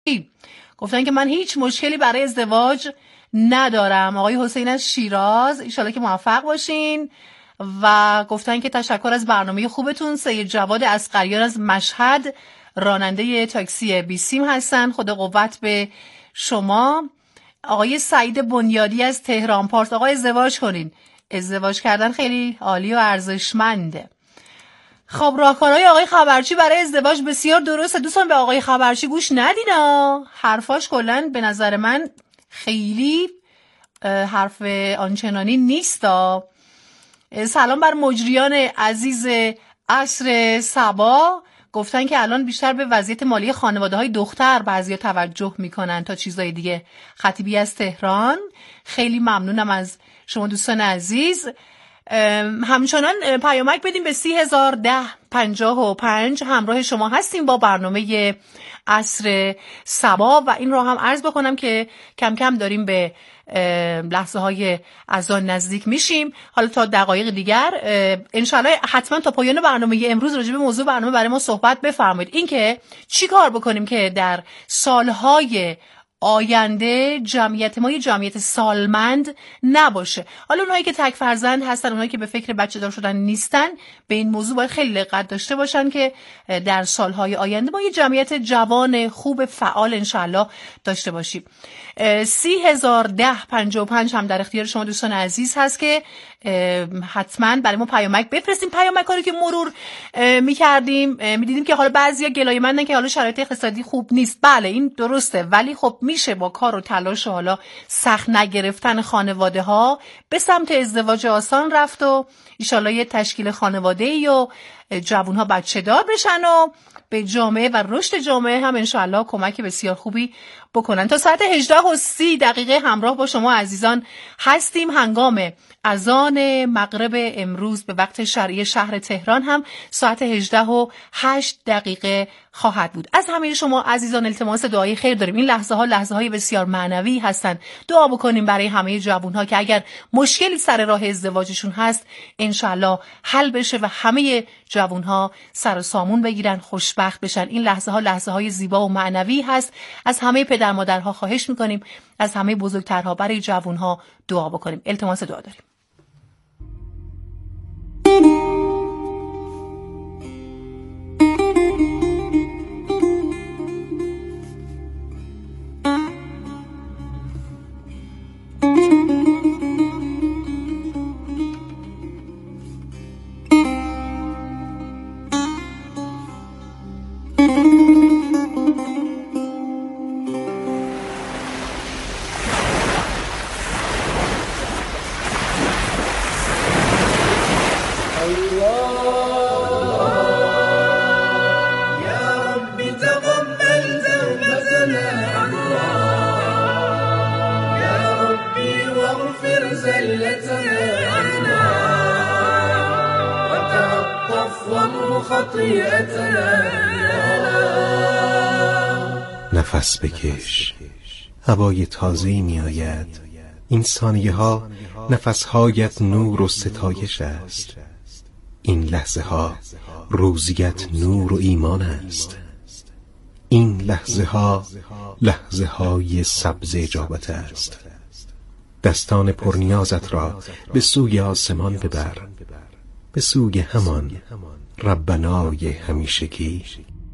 گفتن که من هیچ مشکلی برای ازدواج ندارم. آقای حسین از شیراز، انشالله که موفق باشین. و گفتن که تشکر از برنامه خوبتون. سید جواد اسقریان از مشهد، راننده تاکسی بیسیم هستن. خدا قوت به شما. آقای سعید بنیادی از تهران پارس، آقای ازدواج کنین. ازدواج کردن خیلی عالی و ارزشمنده. خب راهکارهای آقای خبرچی برای ازدواج بسیار درسته. دوستان به آقای خبرچی گوش ندینا، حرفاش کلن به نظر من خیلی حرف آنچنانی نیستا. سلام بر مجریان عزیز عصر صبا. گفتن که الان بیشتر به وضعیت مالی خانواده‌های دختر بعضیا توجه میکنن تا چیزای دیگه. خطیبی از تهران، خیلی ممنونم از شما دوستان عزیز. همچنان پیامک بدیم به 301055 همراه شما هستیم با برنامه عصر صبا. و این رو هم عرض بکنم که کم کم داریم به لحظه های اذان نزدیک میشیم. حالا تا دقایق دیگر انشالله حتما تا پایان برنامه امروز راجع به موضوع برنامه برای ما صحبت بفرمایید. این که چی کار بکنیم که در سالهای آینده جمعیت ما یه جمعیت سالمند نباشه. حالا اونهایی که تک فرزند هستن، اونهایی که به فکر بچه دار شدن نیستن، به این موضوع باید خیلی دقت داشته باشن که در سالهای آینده ما یه جمعیت جوان خوب فعال انشالله داشته باشیم. 301055 هم در اختیار شما دوستان عزیز هست که حتما برای ما پیامک بفرستیم. پیامک رو که مرور می‌کردیم می‌دیدیم که حالا بعضیا گلایه‌مندن که حالا شرایط اقتصادی خوب نیست. بله این درسته، ولی خب میشه با کار و تلاش و حالا سخت نگرفتن خانواده‌ها به سمت ازدواج آسان رفت و ان شاءالله یه تشکیل خانواده‌ای و جوان‌ها بچه‌دار بشن و به جامعه و رشد جامعه هم انشاءالله کمک بسیار خوبی بکنن. تا ساعت 18:30 همراه با شما عزیزان هستیم. هنگام اذان مغرب امروز به وقت شرعی شهر تهران هم ساعت 18:08 خواهد بود. از همه شما عزیزان التماس دعای خیر داریم. این لحظه های بسیار معنوی هستن. دعا بکنیم برای همه جوان‌ها که اگر مشکلی سر راه ازدواجشون هست انشالله حل بشه و همه جوان‌ها سر و سامون بگیرن، خوشبخت بشن. این لحظه های زیبا و معنوی هست. از همه پدر مادرها خواهش میکنیم، از همه بزرگترها برای جوان‌ها دعا بکنیم. التماس دعا داریم. نفس بکش، هوای تازه‌ای می آید. این ثانیه ها نفسهایت نور و ستایش است. این لحظه ها روزیت نور و ایمان است. این لحظه های سبز اجابت است. دستان پرنیازت را به سوی آسمان ببر، به سوی همان ربنای همیشگی.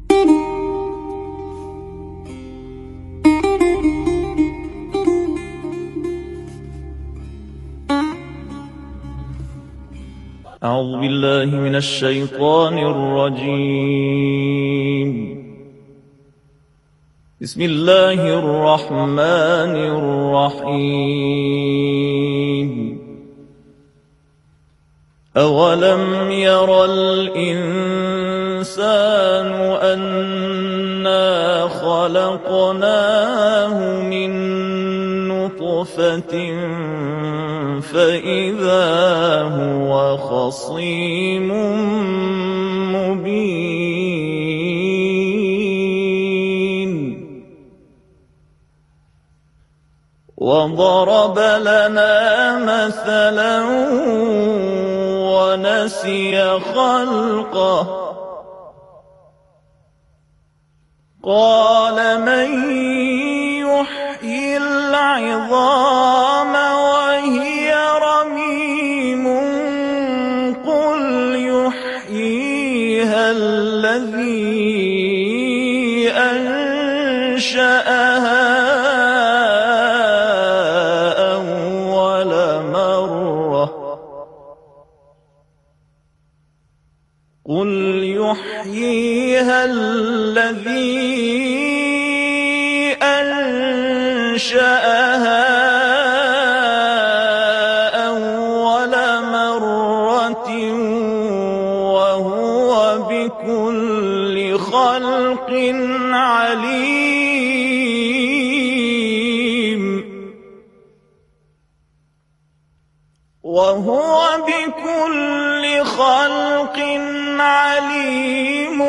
اعوذ بالله من الشیطان الرجیم. بسم الله الرحمن الرحیم. اولم یر الانسان انا خلقناه من نطفة فإذا هو خصيم مبين. وضرب لنا مثلا ونسي خلقه قال من يحيي العظام وهي رميم قل يحييها الذي أنشأها أول مرة قل يحييها الذي أنشأها أول مرة وهو بكل خلق عليم وهو بكل خلق عليم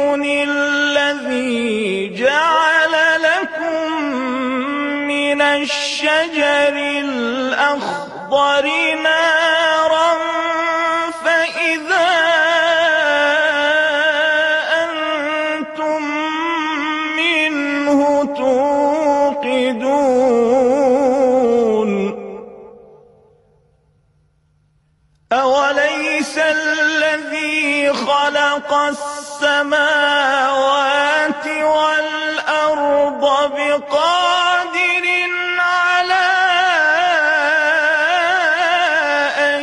الذي جعل لكم من الشجر الأخضر نارا فإذا أنتم منه توقدون أوليس الذي خلق السماوات والأرض بقادر على أن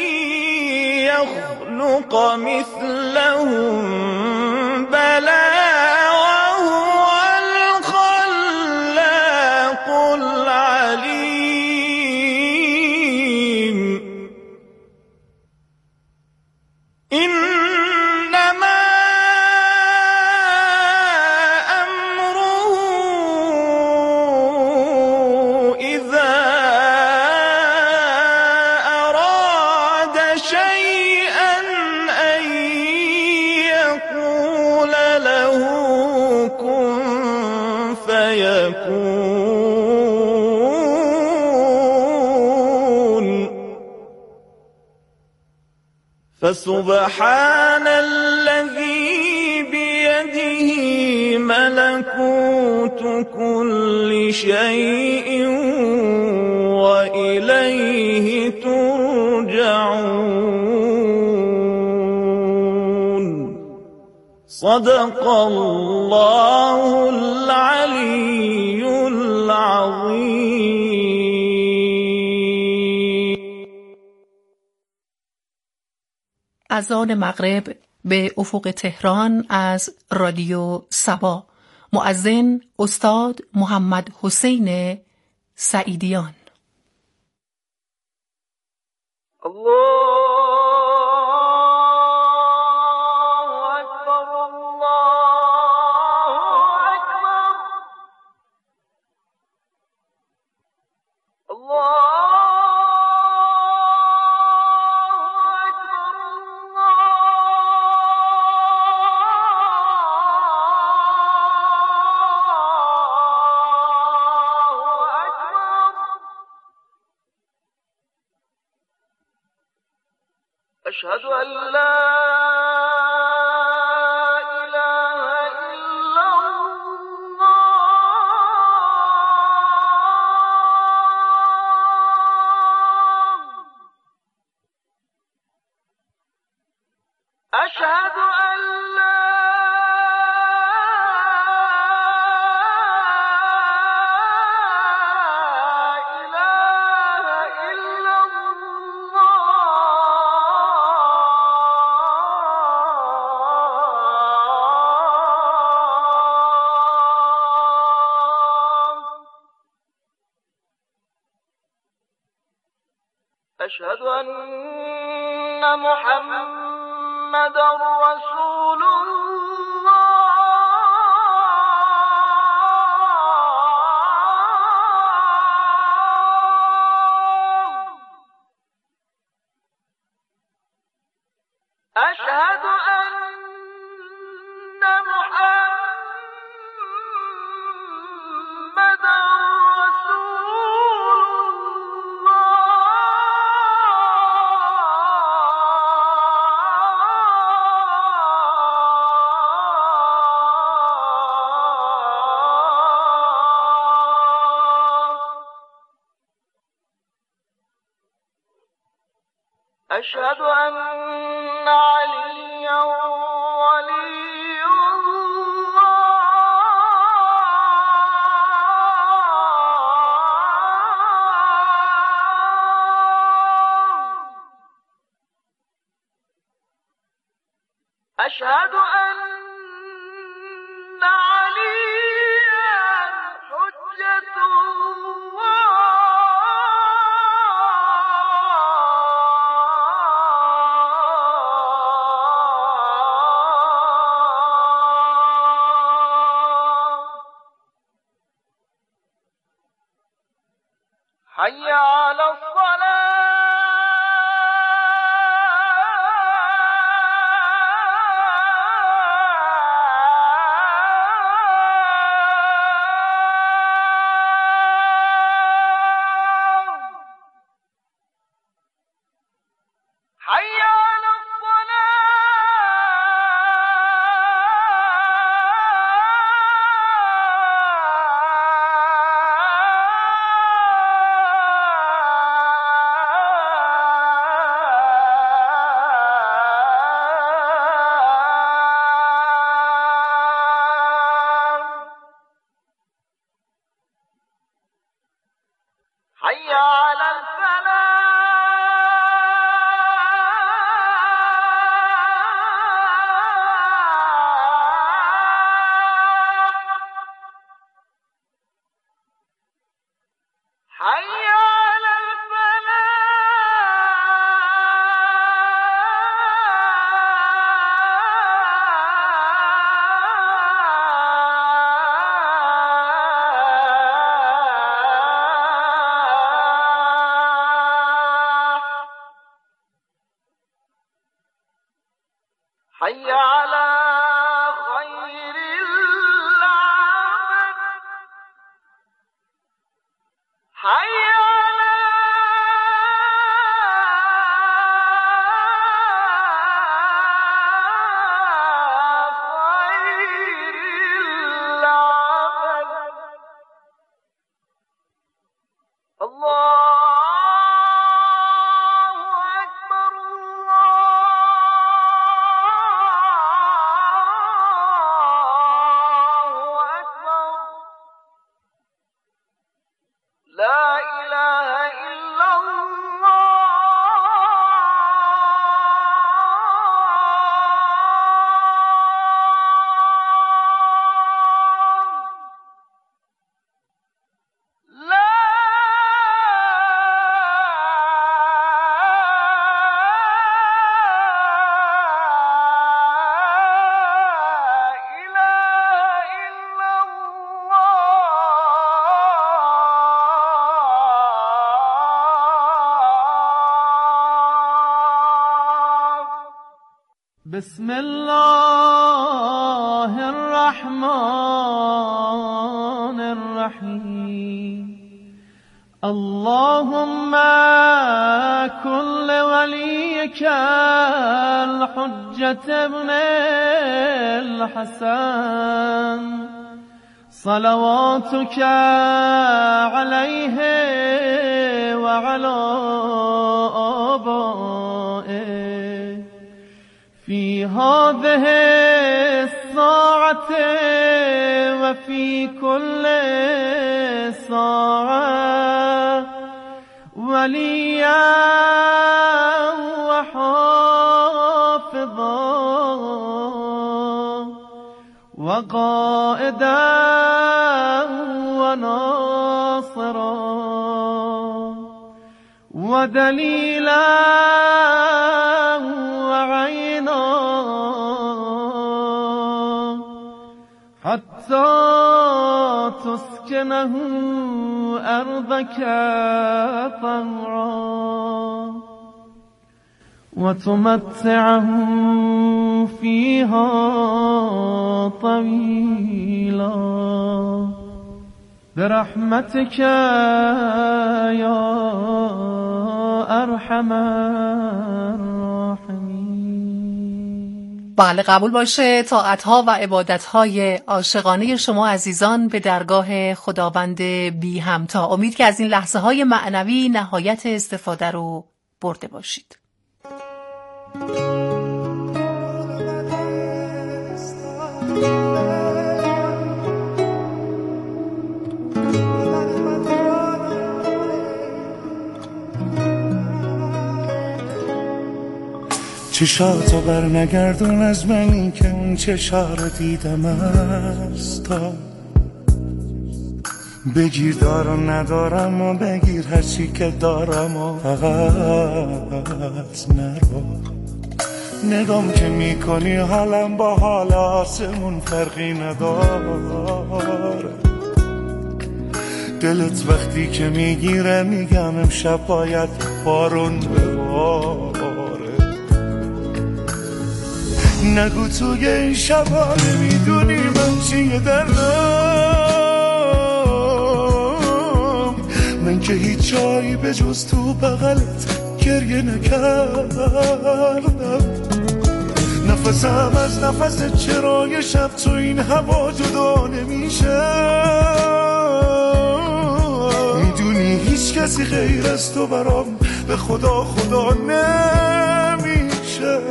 يخلق مثلهم بلى وهو الخلاق العليم إنما أمره إذا أراد شيئا أن يقول له كن فيكون فسبحان الذي بيده ملكوت كل شيء وإليه ترجعون صدق الله العلي العظيم. اذان مغرب به افق تهران از رادیو سبا. مؤذن استاد محمد حسین سعیدیان. أشهد أن لا إله إلا الله أشهد أن لا أشهد أن محمدًا رسول الله أشهد أن محمدًا رسول الله أشهد أن عليا ولي الله أشهد أن عليا حجة حي على الصلاة حي على حي على الفلاح حي على حي على خير العمل حي على خير العمل الله أكبر الله أكبر لا إله إلا الله لا إله إلا الله بسم الله الرحمن الرحيم اللهم كن لوليك الحجة ابن الحسن صلواتك عليه وعلى آبائه في هذه الساعة وفي كل ساعة وليا وحافظا وقائدا وناصرا ودليلا وعينا حتى تسكنه أرضك طوعا وتمتعه فيها طويلا برحمتك يا أرحم الراحمين. بله قبول باشه طاعت‌ها و عبادت‌های عاشقانه شما عزیزان به درگاه خداوند بی همتا. امید که از این لحظه‌های معنوی نهایت استفاده رو برده باشید. چشاتو بر نگردون از منی که اون چشا رو دیدم است تا بگیر دارم ندارم و بگیر هرچی که دارم و فقط نرو نگام که میکنی حالم با حال آسمون فرقی نداره دلت وقتی که میگیره میگم امشب باید بارون بباره نگو توی این شبا نمیدونی من چیه دلم من که هیچ جایی به جز تو بغلت گریه نکردم نفسم از نفس چرای شب تو این هوا جدا نمیشه میدونی هیچ کسی غیر از تو برام به خدا نمیشه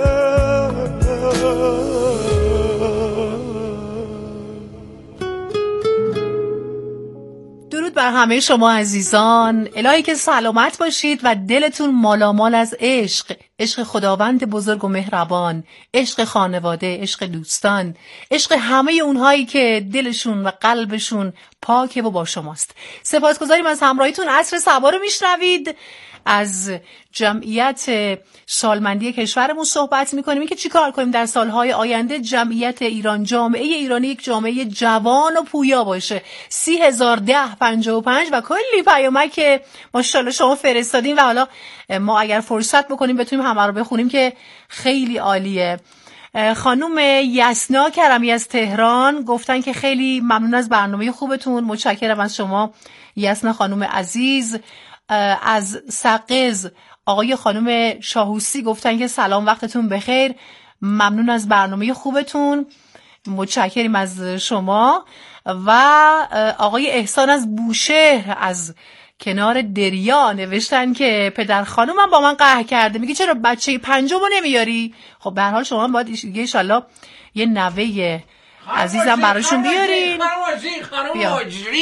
درود بر همه شما عزیزان. الهی که سلامت باشید و دلتون مالامال از عشق خداوند بزرگ و مهربان، عشق خانواده، عشق دوستان، عشق همه اونهایی که دلشون و قلبشون پاکه و با شماست. سپاسگزاریم از همراهیتون. عصر صبا رو میشنوید. از جمعیت سالمندی کشورمون صحبت میکنیم، این که چی کار کنیم در سالهای آینده جمعیت ایران، جامعه ایرانی یک جامعه جوان و پویا باشه. 301055 و کلی پیامک که ماشاءالله شما فرستادین و حالا ما اگر فرصت بکنیم بتونیم همه رو بخونیم که خیلی عالیه. خانم یسنا کرمی از تهران گفتن که خیلی ممنون از برنامه خوبتون. متشکرم از شما یسنا خانم عزیز. از سقز آقای خانم شاهوسی گفتن که سلام، وقتتون بخیر، ممنون از برنامه خوبتون. متشکریم از شما. و آقای احسان از بوشهر از کنار دریا نوشتن که پدر خانومم با من قهر کرده، میگه چرا بچه پنجمو نمیاری؟ خب به هر حال شما باید دیگه ان شاءالله یه نوه عزیزم براشون بیارین. خانم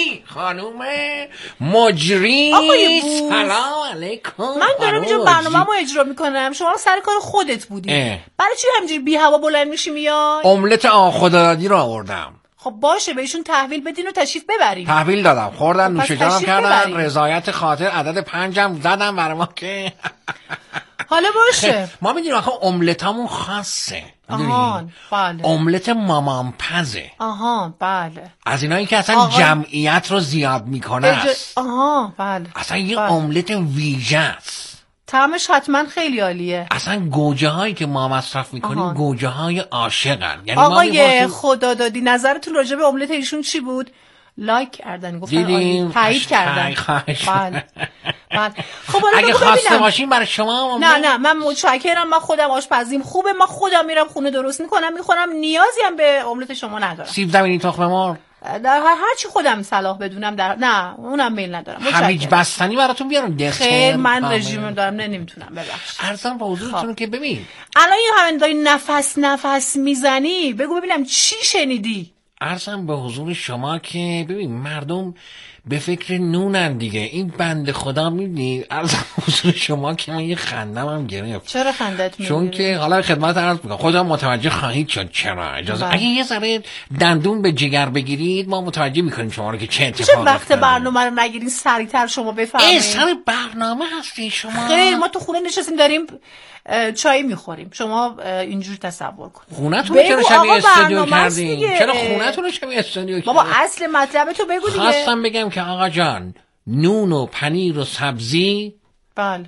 مجری سلام علیکم. من دارم اینجا برنامه‌مو اجرا میکنم، شما سر کار خودت بودی. برای چی همینجوری بی هوا بلند میشی میای؟ املت آخدادی رو آوردم. خب باشه، بهشون تحویل بدین و تشریف ببرین. تحویل دادم، خوردن، نوش جانم کردن، رضایت خاطر عدد 5 هم زدم برای ما که حالا باشه. ما میدونیم آخه املتامون خاصه. آهان بله. املت مامان پزه. آهان بله. از اینایی که اصلا جمعیت رو زیاد میکنه آها بله. اصلا یه املت ویژه است. طعمش حتما خیلی عالیه. اصلا گوجه هایی که ما مصرف میکنیم گوجه های عاشقن. یعنی آقای خدا دادی نظرتون راجع به املت ایشون چی بود؟ لایک کردن، گفتن تایید کردن. بله. خب اگه خواسته باشین برای شما نه من متشکرم، من خودم آشپزیم خوبه، من خودم میرم خونه درست میکنم میخورم، نیازی هم به املت شما ندارم. سیب زمینی تخم مرغ در هر چی خودم صلاح بدونم نه اونم میل ندارم. هویج بستنی براتون بیارم؟ خیر من رژیم دارم نمیتونم. ببخشید عرضم به حضورتون که ببین الان این همین داری نفس میزنی، بگو ببینم چی شنیدی. عرضم به حضور شما که ببین مردم به فکر نونن دیگه. این بنده خدا میبینی عرضم به حضور شما که من یه خندم هم گرفت. چرا خندت میگیری؟ چون که حالا خدمت عرض میکنم خودم متوجه خواهید شد چرا. اجازه اگه یه ذره دندون به جگر بگیرید ما متوجه میکنیم شما رو که چه اتفاقی افتاده. وقت برنامه رو نگیرین سریعتر شما بفرمایید. سر برنامه هستی شما؟ خیر ما تو خونه نشستیم داریم چای میخوریم، شما اینجور تصور کن. خونتون چرا شبیه استودیو کردین؟ چرا خونتون رو شبیه استودیو کردین؟ بابا اصل مطلب تو بگو دیگه. خواستم بگم که آقا جان نون و پنیر و سبزی بله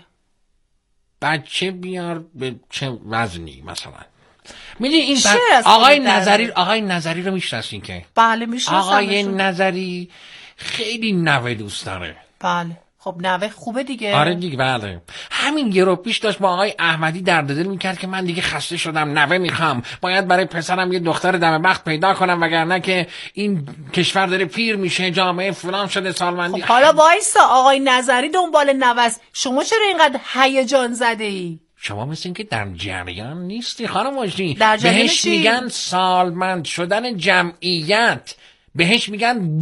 بچه بیار به چه وزنی مثلا. میدونی این آقای نظری رو میشناسین که؟ بله میشناسم. آقای نظری خیلی نوه دوست داره. بله خب نوه خوبه دیگه. آره دیگه بله. همین یه رو پیش داشت با آقای احمدی درد دل میکرد که من دیگه خسته شدم، نوه میخوام، باید برای پسرم یه دختر دم بخت پیدا کنم وگرنه که این کشور داره پیر میشه، جامعه فلان شده، سالمندی. خب حالا وایسا، آقای نظری دنبال نوه است، شما چرا اینقدر هیجان زده ای؟ شما مثل این که در جریان نیستی خانم مجدی. در جریان بهش چی؟ میگن سالمند شدن جمعیت، بهش میگن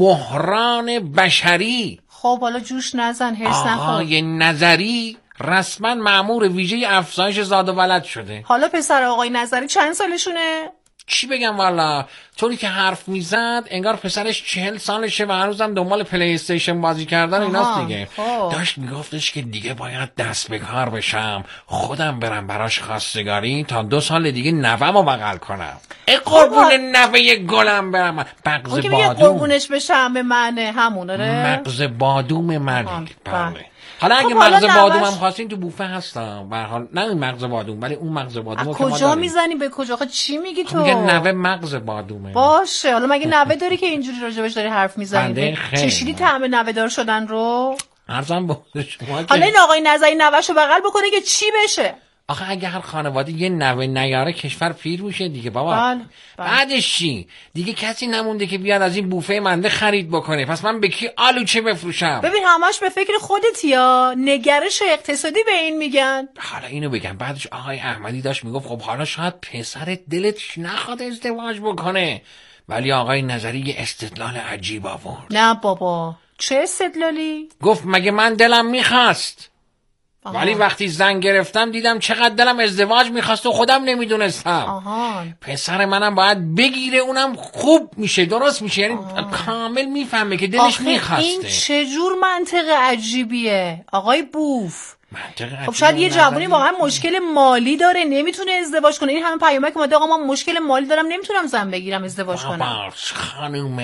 بحران بشری. خب حالا جوش نزن، هرس نخور. آقای نظری رسما مأمور ویژه افزایش زاد و ولد شده. حالا پسر آقای نظری چند سالشونه؟ چی بگم والا، طوری که حرف میزد انگار پسرش 40 سالشه و هنوزم دنبال پلی استیشن بازی کردن ایناست دیگه. داشت میگفتش که دیگه باید دست به کار بشم، خودم برم براش خواستگاری تا 2 سال دیگه نوه‌مو بغل کنم. قربون نوه گلم برم. مغز اون که بادوم. میگه قربونش بشم به منه همون. مغز بادوم من. بله. حالا اگه خب مغز حالا بادوم هم خواستین تو بوفه هستم. به هر حال نه این مغز بادوم ولی اون مغز بادوم که ما کجا میزنی به کجا؟ آخه چی میگی تو؟ میگه نوه مغز بادومه. باشه حالا مگه نوه داری که اینجوری راجبش داری حرف میزنی؟ چشیدی طعم نوه دار شدن رو؟ عرضم به شما حالا این آقای نظری نوهشو بغل بکنه که چی بشه؟ آخه اگه هر خانواده یه نوه نیاره کشور پیر میشه دیگه بابا. بله. بعدش چی؟ دیگه کسی نمونده که بیاد از این بوفه منده خرید بکنه. پس من به کی آلوچه بفروشم؟ ببین همش به فکر خودتی یا نگرش اقتصادی به این میگن. حالا اینو بگم، بعدش آقای احمدی داشت میگفت خب حالا شاید پسرت دلت نخواد ازدواج بکنه، ولی آقای نظری یه استدلال عجیب آورد. نه بابا چه استدلالی؟ گفت مگه من دلم میخواست، ولی وقتی زن گرفتم دیدم چقدر دلم ازدواج میخواست و خودم نمیدونستم. پسر منم باید بگیره، اونم خوب میشه، درست میشه، یعنی کامل میفهمه که دلش میخواسته. این چجور منطق عجیبیه آقای بوف؟ خب شاید یه جوانی واقعا مشکل مالی داره نمیتونه ازدواج کنه. این همه پیامک اومده آقا من مشکل مالی دارم نمیتونم زن بگیرم ازدواج کنم. خانم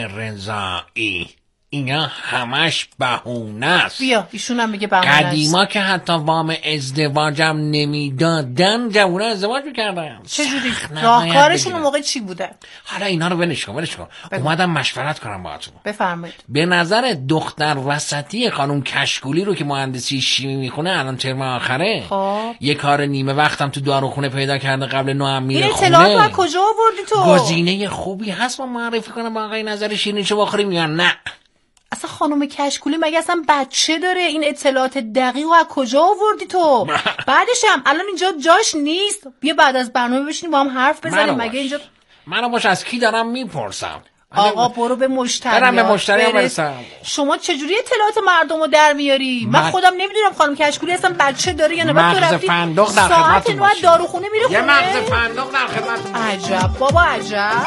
رضایی اینا همش بهونه است. بیا ایشون هم میگه بهونه است. قدیما که حتی وام ازدواجم نمیدادن جوونا ازدواج میکردن. چجوری؟ راهکارشون اون موقع چی بوده؟ حالا اینا رو ولش کن. اومدم مشورت کنم باهاتون. بفرمایید. به نظر دختر وسطی خانم کشکولی رو که مهندسی شیمی میخونه الان ترم آخره، یه کار نیمه وقتم تو داروخونه پیدا کرده قبل نوام میره خونه. این اطلاعات کجا آوردی تو؟ گزینه خوبی هست ما معرفی کنم با آقای نظری شیرینیشو بخوریم یا نه؟ اصلا خانم کشکولی مگه اصلا بچه داره؟ این اطلاعات دقیق از کجا آوردی تو؟ بعدش هم الان اینجا جاش نیست. بیا بعد از برنامه بشینیم با هم حرف بزنیم. مگه اینجا منو باش از کی دارم میپرسم؟ آقا برو به مشتری. برم به مشتری برسم. شما چجوری اطلاعات مردمو در میاری؟ من خودم نمیدونم خانم کشکولی اصلا بچه داره یا نه. بعد تو رفتی ساعت 9 داروخونه میره خونه. یه مغز فندق در خدمتتون. عجب بابا عجب.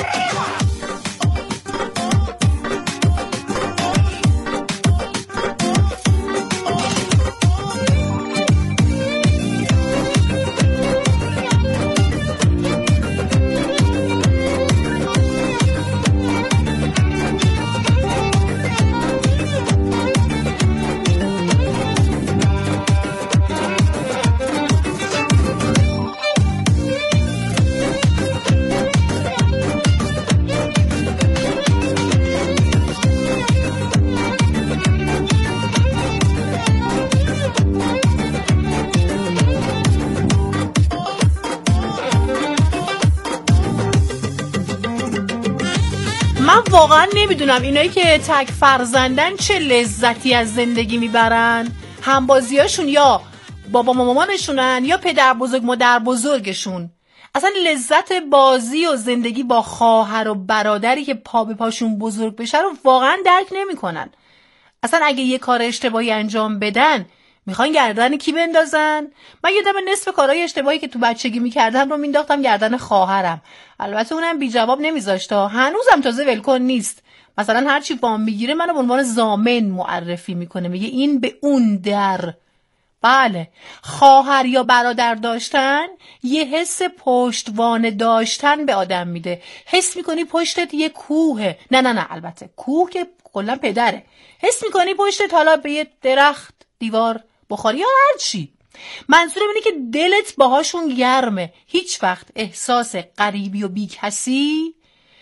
واقعا نمیدونم اینایی که تک فرزندن چه لذتی از زندگی میبرن. همبازیاشون یا بابا مامانشونن یا پدر بزرگ مادر بزرگشون. اصلا لذت بازی و زندگی با خواهر و برادری که پا به پاشون بزرگ بشه رو واقعا درک نمیکنن. اصلا اگه یه کار اشتباهی انجام بدن میخوان گردن کی بندازن؟ من یادم نصف کارهای اشتباهی که تو بچگی میکردم رو مینداختم گردن خواهرم. البته اونم بی جواب نمیذاشت، هنوزم تازه ولکن نیست. مثلا هر چی وام میگیره منو به عنوان ضامن معرفی میکنه، میگه این به اون در. بله، خواهر یا برادر داشتن یه حس پشتوانه داشتن به آدم میده. حس میکنی پشتت یه کوهه. نه البته کوه که کلا پدره. حس میکنی پشتت حالا به یه درخت، دیوار، بخاری یا هر چی. منظورم اینه که دلت باهاشون گرمه. هیچ وقت احساس غریبی و بیکسی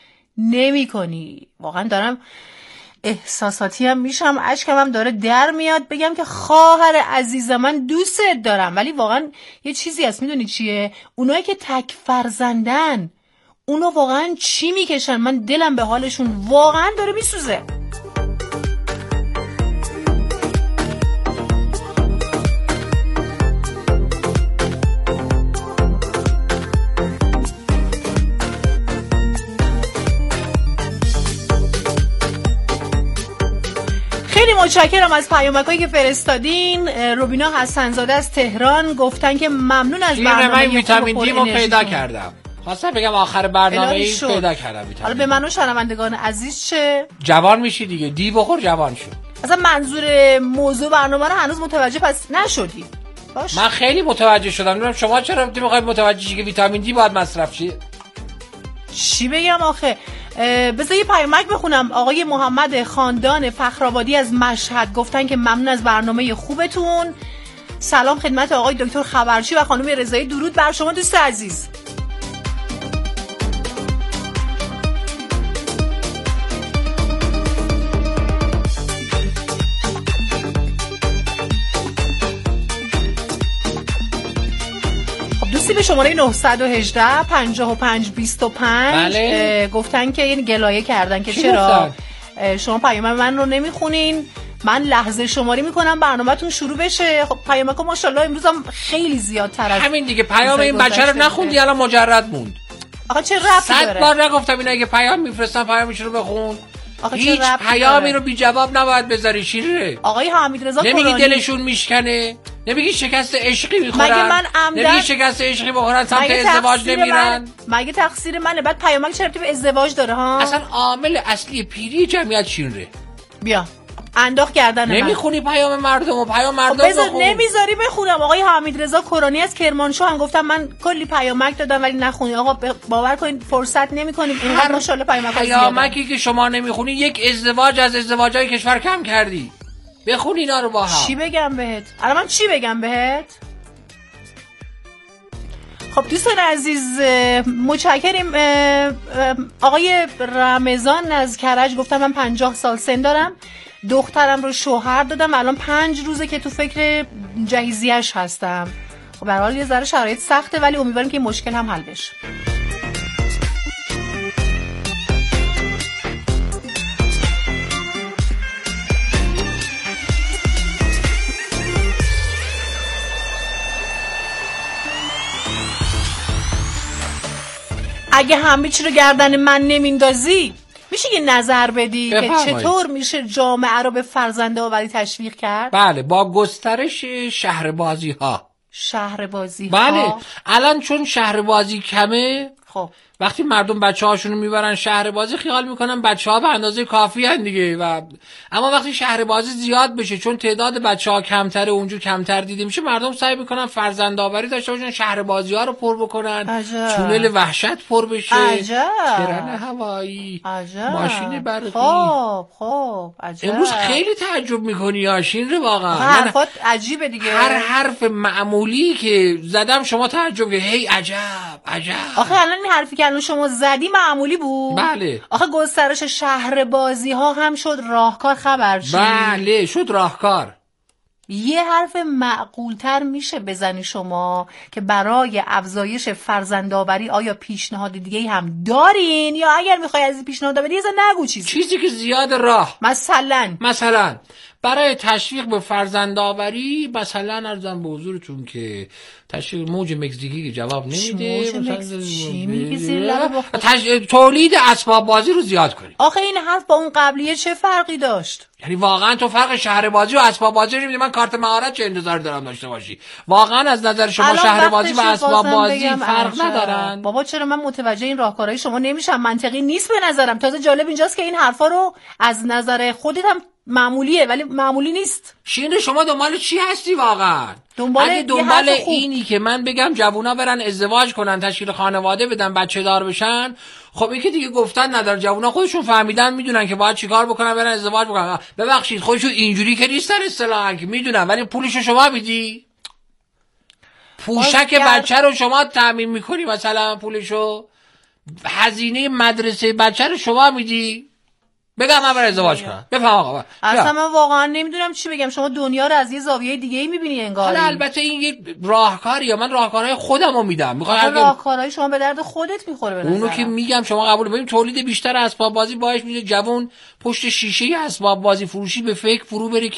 نمی کنی. واقعا دارم احساساتی هم میشم، اشکم هم داره در میاد بگم که خواهر عزیزم من دوست دارم، ولی واقعا یه چیزی هست. میدونی چیه؟ اونایی که تک فرزندن اونا واقعا چی میکشن؟ من دلم به حالشون واقعا داره میسوزه. خیلی متشکرم از پیامکایی که فرستادین. روبینا حسن‌زاده از تهران گفتن که ممنون از برنامه. من ویتامین دی رو پیدا کردم. خواستم بگم آخر برنامه این پیدا کردم ویتامین. حالا به من و شنوندگان عزیز چه؟ جوان میشی دیگه. دی بخور جوان شو. اصلا منظور موضوع برنامه رو هنوز متوجه پس نشدی. باش. من خیلی متوجه شدم. نمیدونم شما چرا میخواید متوجه شی که ویتامین دی باید مصرف شه؟ چی بگم آخه؟ بذار یه پیامک بخونم. آقای محمد خاندان فخرآبادی از مشهد گفتن که ممنون از برنامه خوبتون. سلام خدمت آقای دکتر خبرچی و خانم رضایی. درود بر شما دوست عزیز. دوستی به شماره 918 55 25 بله. گفتن که این گلایه کردن که چرا شما پیام من رو نمیخونین. من لحظه شماری میکنم برنامه‌تون شروع بشه. خب پیامکو ماشاءالله امروز هم خیلی زیادتر از همین دیگه. پیام این بچه رو نخوندی الان مجرد موند. آقا چه ربطی داره؟ 100 بار نگفتم اینا اگه پیام میفرستن پیامش رو بخون. هیچ پیامی رو بی جواب نباید بذاری. شیره آقای حمیدرضا نمیگی قرآنی دلشون میشکنه؟ نمیگی شکست عشقی میخورن؟ مگه من عمدن نمیگی شکست عشقی بخورن سمت ازدواج نمیرن؟ مگه تقصیر منه؟ بعد پیامک چرا به ازدواج داره ها؟ اصلا عامل اصلی پیری جمعیت شیره. بیا انداخت گردن من. نمیخونی پیام مردم و پیام مردم بخون. نمیذاری بخونم. آقای حمیدرضا قرآنی از کرمانشاه هم گفتم من کلی پیامک دادم ولی نخونی. آقا باور کنید فرصت نمیکنیم. اینقدر ماشاءالله پیامکی که شما نمیخونی یک ازدواج از ازدواجای کشور کم کردی. بخون اینا رو با هم. چی بگم بهت؟ الان من چی بگم بهت؟ خب دوستان عزیز متشکریم. آقای رمضان از کرج گفتم من 50 سال سن دارم. دخترم رو شوهر دادم. الان 5 روزه که تو فکر جهیزیه‌اش هستم. خب به هر حال یه ذره شرایط سخته ولی امیدوارم که این مشکل هم حل بشه. اگه همه چی رو گردن من نمیندازی میشه یه نظر بدی که چطور میشه جامعه رو به فرزنده آوری تشویق کرد؟ بله با گسترش شهربازی ها. شهربازی ها؟ بله الان چون شهربازی کمه خب وقتی مردم بچه هاشونو میبرن شهر بازی خیال میکنن بچه ها به اندازه کافی هن دیگه اما وقتی شهر بازی زیاد بشه چون تعداد بچه ها کمتره اونجور کمتر دیده میشه مردم سعی میکنن فرزندآوری داشته باشن شهر بازی ها رو پر بکنن. تونل وحشت پر بشه. ترن هوایی. ماشین برقی. خب عجب. امروز خیلی تعجب میکنی یاشین رو واقعا. حرفات عجیبه دیگه. هر حرف معمولی که زدم شما تعجب که هی عجب. آخه الان این حرفی که الان شما زدی معمولی بود. بله. آخه گسترش شهر بازی ها هم شد راهکار خبرچی. بله شد راهکار. یه حرف معقولتر میشه بزنی شما که برای افزایش فرزندآوری آیا پیشنهاد دیگه هم دارین یا اگر میخوای از این پیشنهاد بدی یه نگو چیزی که زیاد راه. مثلا برای تشویق به فرزندآوری مثلا عرضم به حضورتون که تشویق موج مکزیکی که جواب نمیده تولید اسباب بازی رو زیاد کنید. آخه این حرف با اون قبلیه چه فرقی داشت؟ یعنی واقعا تو فرق شهر بازی و اسباب بازی رو نمیدی؟ من کارت مهارت چه انتظار دارم داشته باشی؟ واقعا از نظر شما شهر بازی و اسباب بازی فرق ندارن؟ بابا چرا من متوجه این راهکارهای شما نمیشم؟ منطقی نیست به نظرم. تازه جالب اینجاست که این حرفا رو از نظر خودت هم معمولیه ولی معمولی نیست. شین شما دنبال چی هستی واقعا؟ دنبال اینی که من بگم جوونا برن ازدواج کنن تشکیل خانواده بدن بچه دار بشن، خب این که دیگه گفتن نداره. جوونا خودشون فهمیدن میدونن که باید چیکار بکنن برن ازدواج بکنن. ببخشید خودشون اینجوری که نیستن اصطلاحاً که میدونن ولی پولشو شما میدی. پوشک بچه رو شما تامین میکنی مثلا پولشو. هزینه مدرسه بچه رو شما میدی. بگم من برای ازدواج کنم. بفهم آقا. اصلا من واقعا نمیدونم چی بگم. شما دنیا رو از یه زاویه دیگه ای میبینی انگار. حالا البته این یه راهکاریه. من راهکارهای خودمو میدم. میخوام راهکارهای شما به درد خودت میخوره به نظر. اونو که میگم شما قبول کنید. تولید بیشتر اسباب بازی باعث میشه جوون پشت شیشه اسباب بازی فروشی به فکر فرو بره